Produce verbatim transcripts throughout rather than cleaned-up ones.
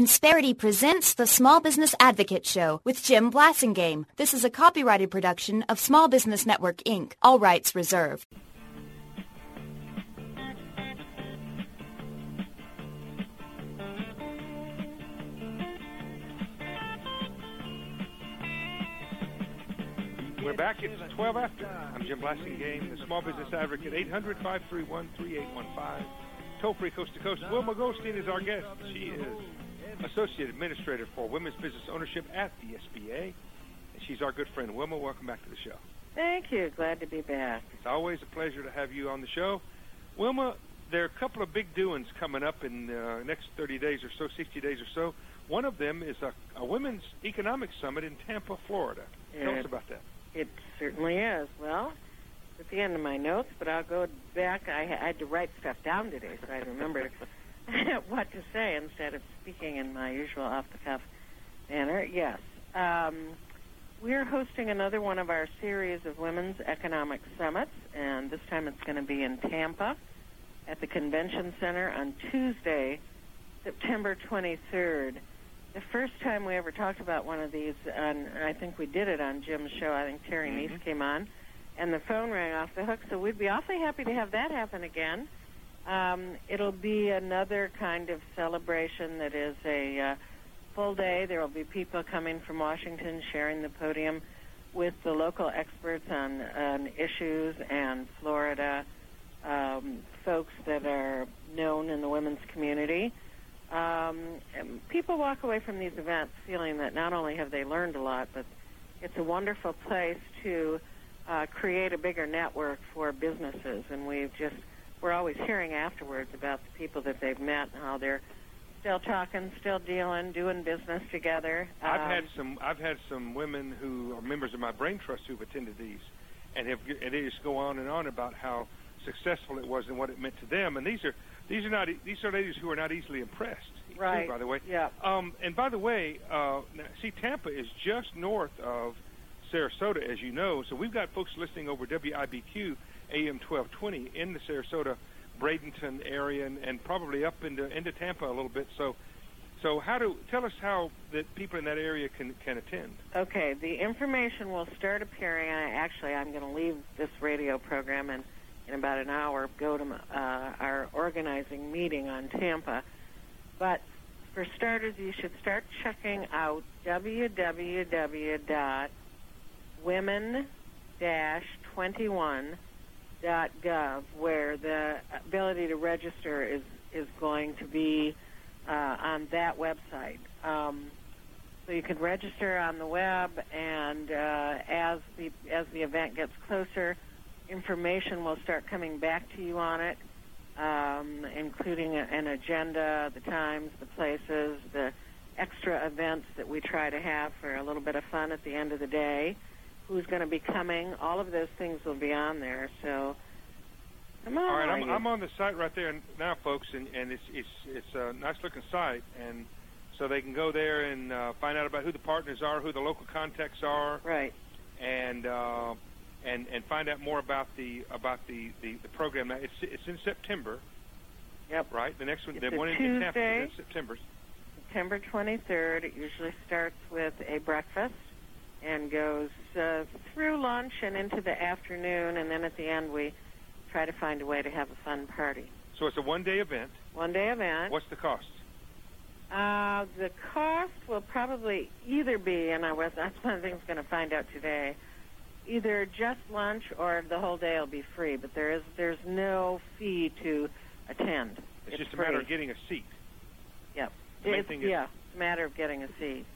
Insperity presents the Small Business Advocate Show with Jim Blasingame. This is a copyrighted production of Small Business Network, Incorporated. All rights reserved. We're back. It's twelve after. I'm Jim Blasingame, the Small Business Advocate, eight hundred, five three one, three eight one five. Toll-free coast to coast. Wilma Goldstein is our guest. She is Associate Administrator for Women's Business Ownership at the S B A. And she's our good friend. Wilma, welcome back to the show. Thank you. Glad to be back. It's always a pleasure to have you on the show. Wilma, there are a couple of big doings coming up in the uh, next thirty days or so, sixty days or so. One of them is a, a Women's Economic Summit in Tampa, Florida. Tell it, us about that. It certainly is. Well, it's at the end of my notes, but I'll go back. I, I had to write stuff down today, so I remember what to say instead of speaking in my usual off-the-cuff manner. Yes. Um, we're hosting another one of our series of Women's Economic Summits, and this time it's going to be in Tampa at the Convention Center on Tuesday, September twenty-third. The first time we ever talked about one of these, on, I think we did it on Jim's show. I think Terry mm-hmm. Neese came on, and the phone rang off the hook, so we'd be awfully happy to have that happen again. Um, it'll be another kind of celebration that is a uh, full day. There will be people coming from Washington sharing the podium with the local experts on, on issues, and Florida um, folks that are known in the women's community. Um, people walk away from these events feeling that not only have they learned a lot, but it's a wonderful place to uh, create a bigger network for businesses. And we've just, we're always hearing afterwards about the people that they've met and how they're still talking, still dealing, doing business together. I've um, had some, I've had some women who are members of my brain trust who've attended these, and have, and they just go on and on about how successful it was and what it meant to them. And these are, These are not. These are ladies who are not easily impressed. Right. Too, by the way. Yeah. Um, and by the way, uh, see, Tampa is just north of Sarasota, as you know. So we've got folks listening over W I B Q A M twelve twenty in the Sarasota, Bradenton area, and, and probably up into into Tampa a little bit. So, so how do tell us how that people in that area can can attend? Okay. The information will start appearing. I, actually, I'm going to leave this radio program and. in about an hour, go to uh, our organizing meeting on Tampa. But for starters, you should start checking out w w w dot women dash twenty-one dot gov, where the ability to register is, is going to be uh, on that website. Um, so you can register on the web, and uh, as the as the event gets closer, information will start coming back to you on it, um, including a, an agenda, the times, the places, the extra events that we try to have for a little bit of fun at the end of the day, who's going to be coming. All of those things will be on there. So, come on. All right, I'm, I'm on the site right there now, folks, and, and it's, it's, it's a nice-looking site, and so they can go there and uh, find out about who the partners are, who the local contacts are. Right. And... Uh, And, and find out more about the about the, the, the program. Now, it's it's in September. Yep. Right. The next one, it's the one in Tampa, is in September. September twenty-third. It usually starts with a breakfast and goes uh, through lunch and into the afternoon, and then at the end we try to find a way to have a fun party. So it's a one-day event. One-day event. What's the cost? Uh, the cost will probably either be, and I was that's one of the things I'm going to find out today. Either just lunch or the whole day will be free, but there is there's no fee to attend. It's, it's just a free. matter of getting a seat. Yep. The main it's, thing is, yeah, it's a matter of getting a seat.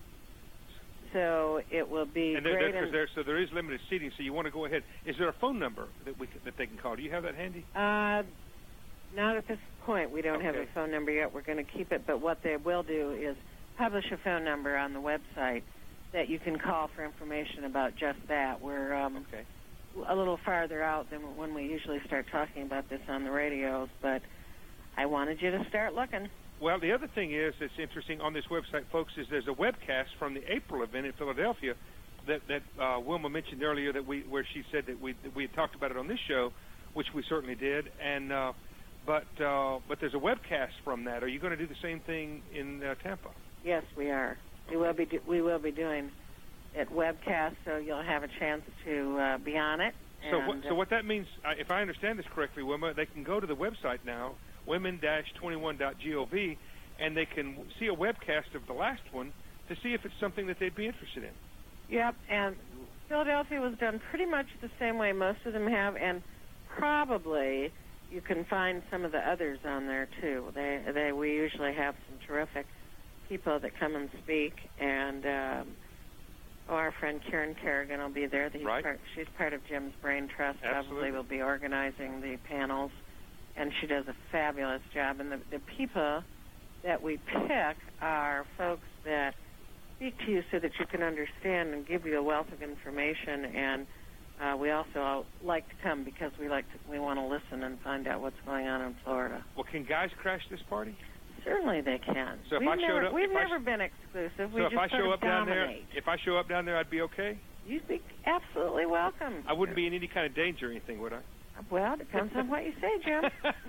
So it will be and great. There, there, so there is limited seating, so you want to go ahead. Is there a phone number that we that they can call? Do you have that handy? Uh, not at this point. We don't okay. have a phone number yet. We're going to keep it, but what they will do is publish a phone number on the website that you can call for information about just that. We're um, okay. a little farther out than when we usually start talking about this on the radios, but I wanted you to start looking. Well, the other thing is that's interesting on this website, folks, is there's a webcast from the April event in Philadelphia that, that uh, Wilma mentioned earlier, that we where she said that we that we had talked about it on this show, which we certainly did, and uh, but uh, but there's a webcast from that. Are you going to do the same thing in uh, Tampa? Yes, we are. We will be do- we will be doing it webcast, so you'll have a chance to uh, be on it. So what, so what that means, uh, if I understand this correctly, Wilma, they can go to the website now, women dash twenty-one dot gov, and they can see a webcast of the last one to see if it's something that they'd be interested in. Yep, and Philadelphia was done pretty much the same way most of them have, and probably you can find some of the others on there too. They, they, we usually have some terrific people that come and speak, and um, oh, our friend Karen Kerrigan will be there. He's right. part, she's part of Jim's Brain Trust. Absolutely. Probably will be organizing the panels, and she does a fabulous job. And the, the people that we pick are folks that speak to you so that you can understand and give you a wealth of information. And uh, we also like to come because we like to, we want to listen and find out what's going on in Florida. Well, can guys crash this party? Certainly they can. So if we've I showed never, up, we've if I never sh- been exclusive. So we if just I sort show of up down there, dominate. if I show up down there, I'd be okay. You'd be absolutely welcome. I wouldn't be in any kind of danger or anything, would I? Well, depends on what you say, Jim.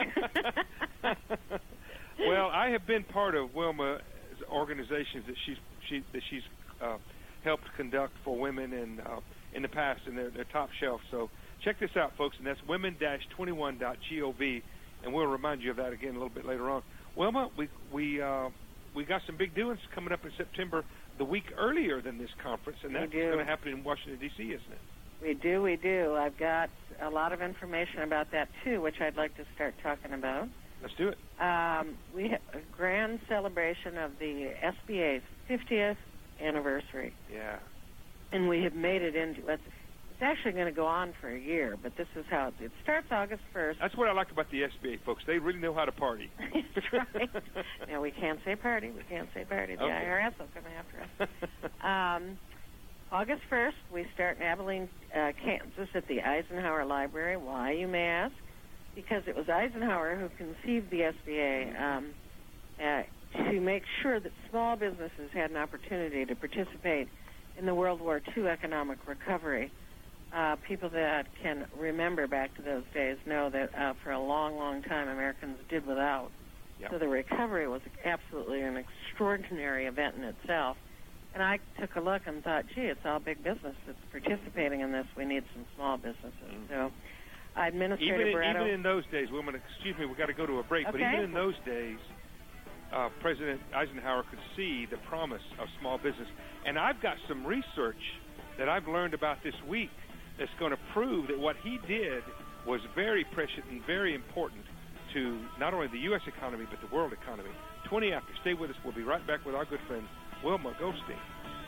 Well, I have been part of Wilma's organizations that she's she that she's uh, helped conduct for women in uh, in the past, and they're, they're top shelf. So check this out, folks, and that's women dash twenty-one dot gov, and we'll remind you of that again a little bit later on. Wilma, we we uh, we got some big doings coming up in September, the week earlier than this conference, and that's going to happen in Washington D C, isn't it? We do, we do. I've got a lot of information about that too, which I'd like to start talking about. Let's do it. Um, we have a grand celebration of the S B A's fiftieth anniversary. Yeah. And we have made it into it's, it's actually going to go on for a year, but this is how it, it starts August first. That's what I like about the S B A, folks. They really know how to party. That's right. Now, we can't say party. We can't say party. The okay. I R S will come after us. um, August first, we start in Abilene, uh, Kansas at the Eisenhower Library. Why, you may ask? Because it was Eisenhower who conceived the S B A um, uh, to make sure that small businesses had an opportunity to participate in the World War Two economic recovery. Uh, people that can remember back to those days know that uh, for a long, long time Americans did without. Yep. So the recovery was absolutely an extraordinary event in itself. And I took a look and thought, gee, it's all big business that's participating in this. We need some small businesses. Mm-hmm. So Administrator even in, Barretto, even in those days, women, excuse me, we've got to go to a break, okay. but even in those days, uh, President Eisenhower could see the promise of small business. And I've got some research that I've learned about this week that's going to prove that what he did was very precious and very important to not only the U S economy, but the world economy. twenty after. Stay with us. We'll be right back with our good friend, Wilma Goldstein.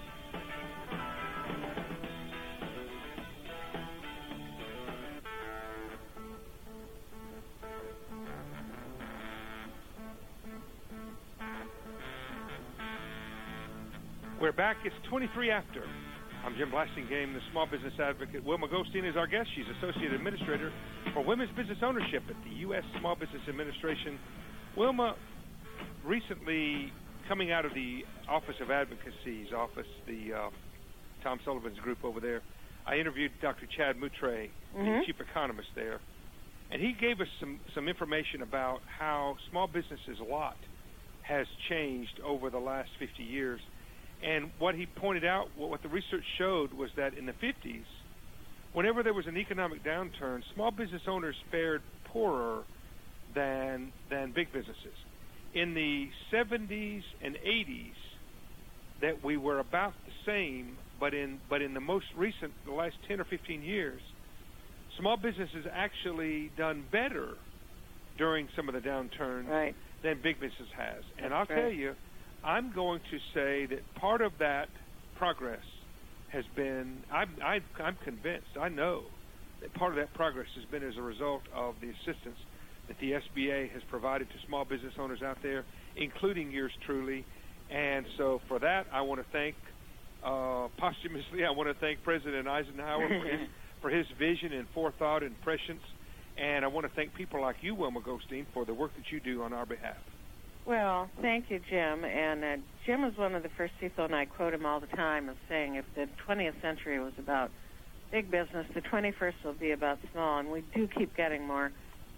We're back. It's twenty-three after. I'm Jim Blasingame, the small business advocate. Wilma Goldstein is our guest. She's Associate Administrator for Women's Business Ownership at the U S Small Business Administration. Wilma, recently coming out of the Office of Advocacy's office, the uh, Tom Sullivan's group over there, I interviewed Doctor Chad Moutre, mm-hmm. the chief economist there, and he gave us some, some information about how small businesses' lot has changed over the last fifty years. And what he pointed out, what the research showed, was that in the fifties, whenever there was an economic downturn, small business owners fared poorer than than big businesses. In the seventies and eighties, that we were about the same, but in but in the most recent, the last ten or fifteen years, small businesses actually done better during some of the downturns right. than big business has. That's and I'll right. tell you, I'm going to say that part of that progress has been, I'm, I, I'm convinced, I know that part of that progress has been as a result of the assistance that the S B A has provided to small business owners out there, including yours truly. And so for that, I want to thank, uh, posthumously, I want to thank President Eisenhower for his, for his vision and forethought and prescience. And I want to thank people like you, Wilma Goldstein, for the work that you do on our behalf. Well, thank you, Jim. And uh, Jim is one of the first people, and I quote him all the time, of saying if the twentieth century was about big business, the twenty-first will be about small. And we do keep getting more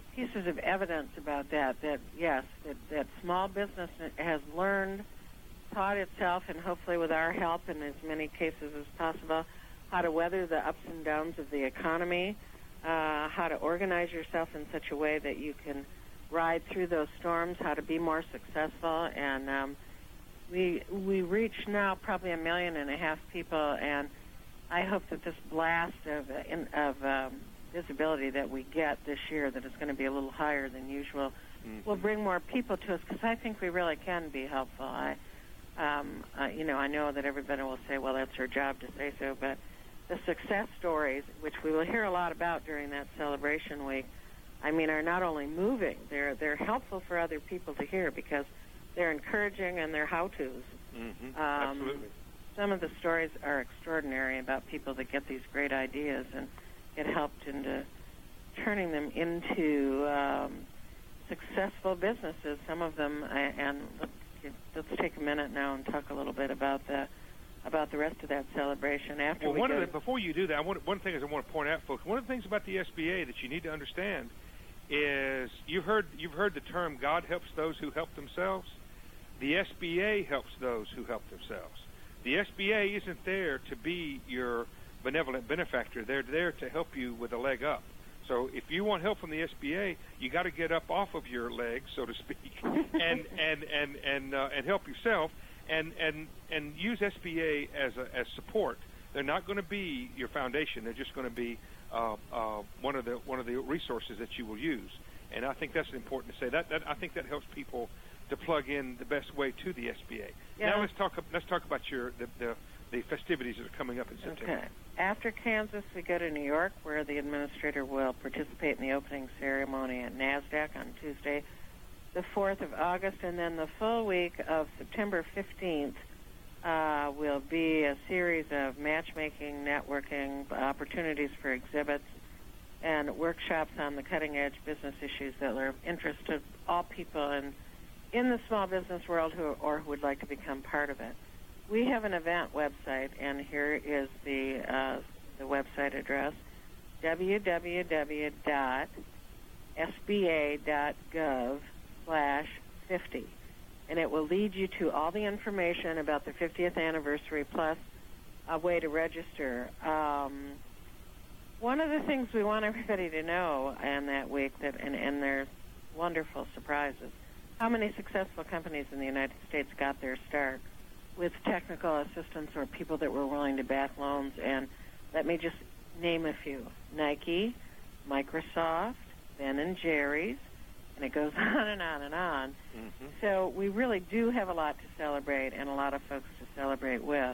pieces of evidence about that, that, yes, that, that small business has learned, taught itself, and hopefully with our help in as many cases as possible, how to weather the ups and downs of the economy, uh, how to organize yourself in such a way that you can ride through those storms, how to be more successful. And um, we we reach now probably a million and a half people, and I hope that this blast of, uh, in, of um, visibility that we get this year, that is going to be a little higher than usual, mm-hmm. will bring more people to us, because I think we really can be helpful. I, um, uh, you know, I know that everybody will say, well, that's our job to say so, but the success stories, which we will hear a lot about during that celebration week, I mean, are not only moving, they're they're helpful for other people to hear, because they're encouraging and they're how-tos. Mm-hmm. Um, Absolutely. Some of the stories are extraordinary about people that get these great ideas and get helped into turning them into um, successful businesses. Some of them, and let's, let's take a minute now and talk a little bit about the about the rest of that celebration. After well, we one go of the, before you do that, I want, one thing is I want to point out, folks. One of the things about the S B A that you need to understand is you've heard you've heard the term "God helps those who help themselves." The S B A helps those who help themselves. The S B A isn't there to be your benevolent benefactor. They're there to help you with a leg up. So if you want help from the S B A, you got to get up off of your legs, so to speak, and and and and uh, and help yourself, and and and use S B A as a, as support. They're not going to be your foundation. They're just going to be uh, uh, one of the one of the resources that you will use. And I think that's important to say. That that I think that helps people to plug in the best way to the S B A. Yeah. Now let's talk let's talk about your the, the the festivities that are coming up in September. Okay. After Kansas, we go to New York, where the administrator will participate in the opening ceremony at NASDAQ on Tuesday, the fourth of August, and then the full week of September fifteenth uh, will be a series of matchmaking, networking, opportunities for exhibits, and workshops on the cutting-edge business issues that are of interest to all people in, in the small business world who or who would like to become part of it. We have an event website, and here is the uh, the website address, w w w dot s b a dot gov slash fifty. And it will lead you to all the information about the fiftieth anniversary, plus a way to register. Um, one of the things we want everybody to know in that week, that and, and there's wonderful surprises, how many successful companies in the United States got their start with technical assistance or people that were willing to back loans. And let me just name a few. Nike, Microsoft, Ben and Jerry's, and it goes on and on and on. Mm-hmm. So we really do have a lot to celebrate and a lot of folks to celebrate with.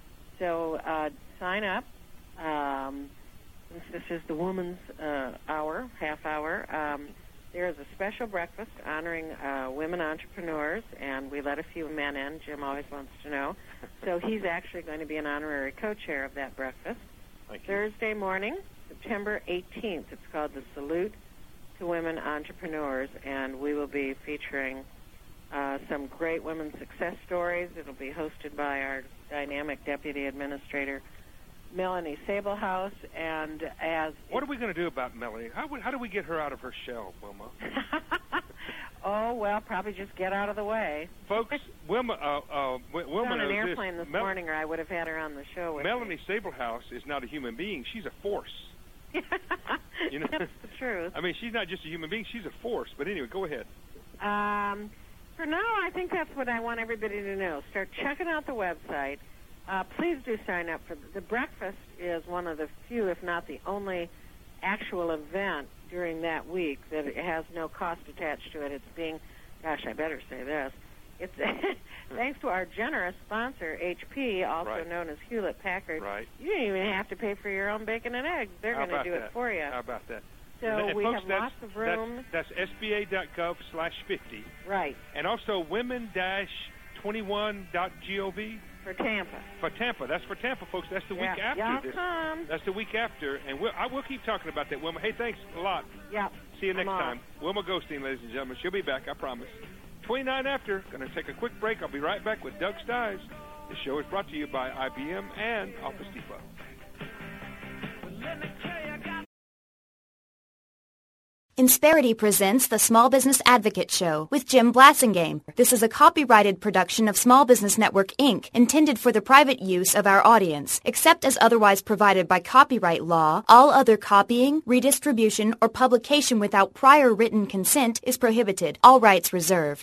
So uh, sign up. Um, since this is the Woman's uh, Hour, half hour, um, there is a special breakfast honoring uh, women entrepreneurs, and we let a few men in. Jim always wants to know. So he's actually going to be an honorary co-chair of that breakfast. Thank you. Thursday morning, September eighteenth. It's called the Salute to Women Entrepreneurs, and we will be featuring uh, some great women's success stories. It'll be hosted by our dynamic deputy administrator, Melanie Sablehouse, and as... What are we going to do about Melanie? How, how do we get her out of her shell, Wilma? Oh, well, probably just get out of the way. Folks, Wilma... Uh, uh, Wilma on an knows airplane this Mel- morning, or I would have had her on the show with Melanie me. Sablehouse is not a human being. She's a force. You know? That's the truth. I mean, she's not just a human being. She's a force. But anyway, go ahead. Um, for now, I think that's what I want everybody to know. Start checking out the website. Uh, please do sign up for the, the breakfast. Is one of the few, if not the only, actual event during that week that it has no cost attached to it. It's being, gosh, I better say this. It's thanks to our generous sponsor, H P, also right. known as Hewlett Packard. Right. You don't even have to pay for your own bacon and eggs. They're going to do that? it for you. How about that? So and we folks, have that's, lots of room. That's, that's S B A dot gov slash fifty. Right. And also women dash twenty-one dot gov. For Tampa. For Tampa. That's for Tampa, folks. That's the yeah. week after Y'all this. Come. That's the week after. And we'll, I will keep talking about that, Wilma. Hey, thanks a lot. Yep. See you next Come time. Wilma Goldstein, ladies and gentlemen. She'll be back, I promise. twenty-nine after. Going to take a quick break. I'll be right back with Doug Stiles. The show is brought to you by I B M and Office Depot. Insperity presents the Small Business Advocate Show with Jim Blasingame. This is a copyrighted production of Small Business Network, Incorporated, intended for the private use of our audience. Except as otherwise provided by copyright law, all other copying, redistribution, or publication without prior written consent is prohibited. All rights reserved.